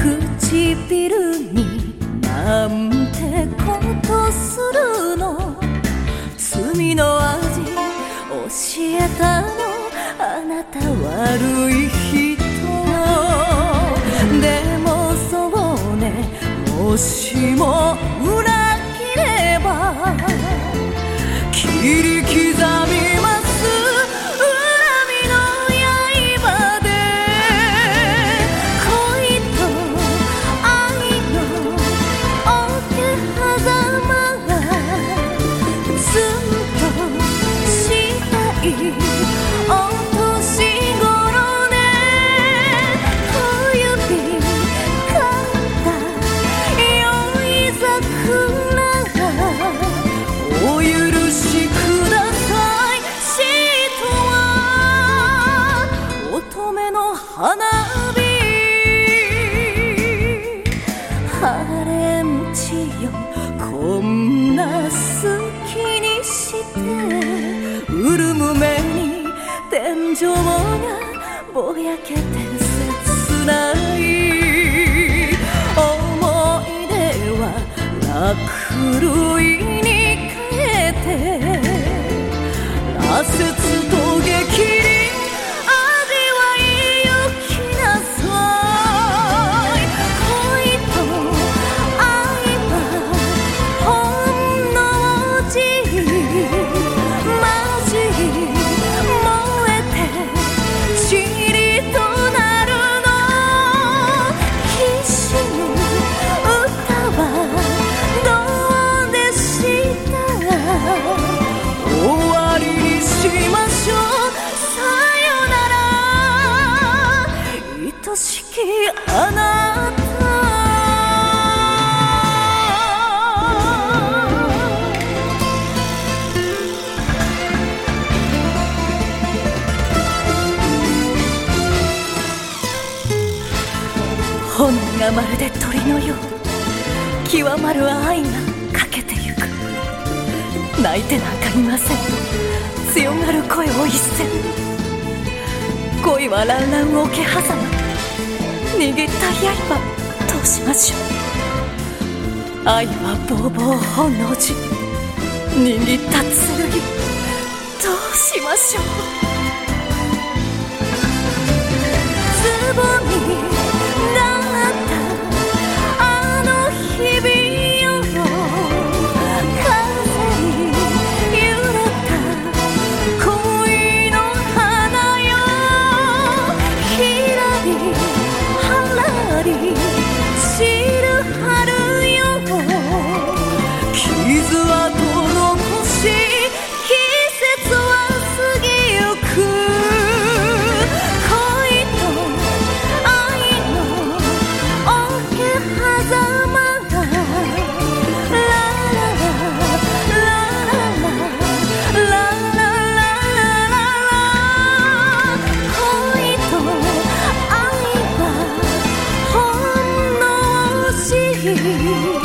唇になんてことするの、罪の味教えたのあなた悪い人。でもそうね、もしも裏切れば切り刻みます恨みの刃で。恋と愛の桶狭間がずっとしたいお年頃ね。小指噛んだ酔い桜がお許しください。シートは乙女の花火。ハレンチよ、こんな好きにして潤む目に天井がぼやけて切ない。思い出は落類に変えて羅刹と激鱗味わいゆきなさい。恋と愛は本能寺マジ燃えて塵となるの。必死に歌はどうでした。終わりにしましょう。さよなら愛しきあなた。炎がまるで鳥のよう極まる愛がかけてゆく。泣いてなんかいませんと強がる声を一線。恋は乱々桶狭間、握った刃どうしましょう。愛はぼうぼう本能寺、握った剣どうしましょう。つぼみだったあの日々よ、風に揺れた恋の花よ。ひらりはらり散る春よ、傷跡残し季節は過ぎゆく。愛は本能寺